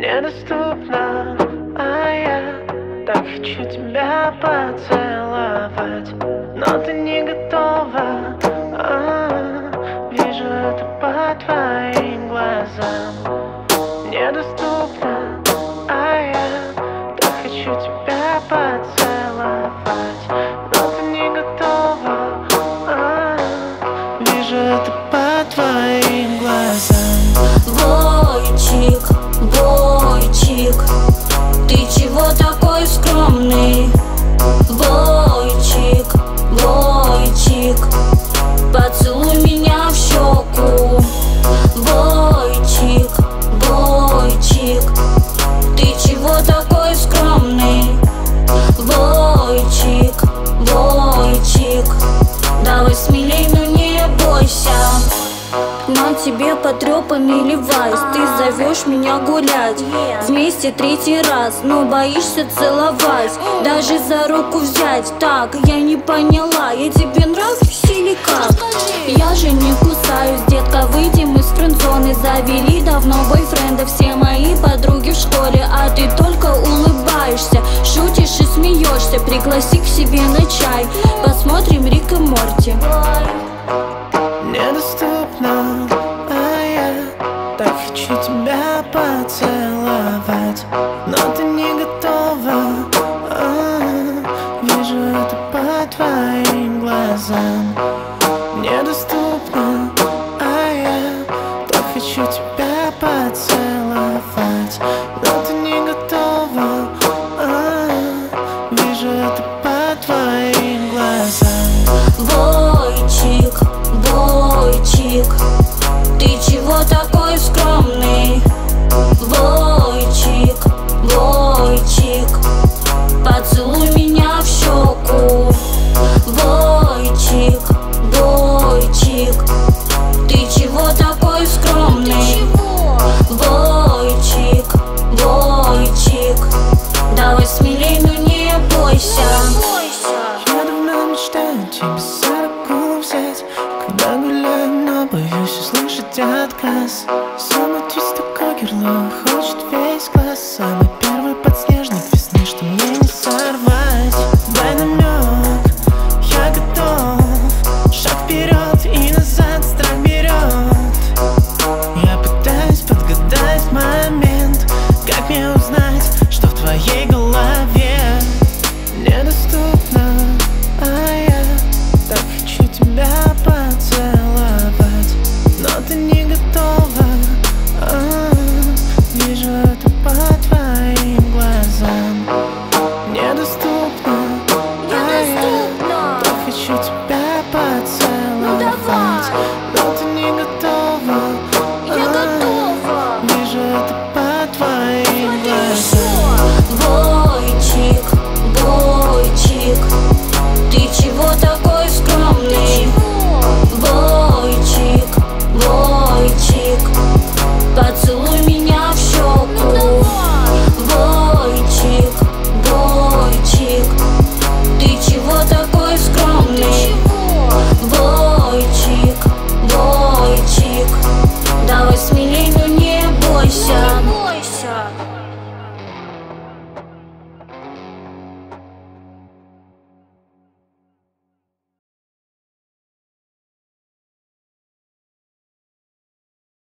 недоступна, а я так хочу тебя поцеловать, но ты не готова. Вижу это по твоим глазам. Недоступна, а я так хочу тебя поцеловать, но ты не готова. Вижу это по твоим глазам. Бойчик, бойчик, ты чего такой скромный? Бойчик, бойчик, поцелуй меня в щеку. Бойчик, бойчик, ты чего такой скромный? Бойчик, бойчик, давай смелей, но не бойся. На тебе потрепанный левайс, ты зовешь меня гулять вместе третий раз, но боишься целовать, даже за руку взять. Так, я не поняла, я тебе нравлюсь или как? Я же не кусаюсь, детка, выйдем из френдзоны. Завели давно бойфренда все мои подруги в школе, а ты только улыбаешься, шутишь и смеешься. Пригласи к себе на чай, посмотрим Рик и Морти. Недоступна, а я так хочу тебя поцеловать, но ты не готова. Вижу это по твоим глазам. Недоступна, а я так хочу тебя поцеловать.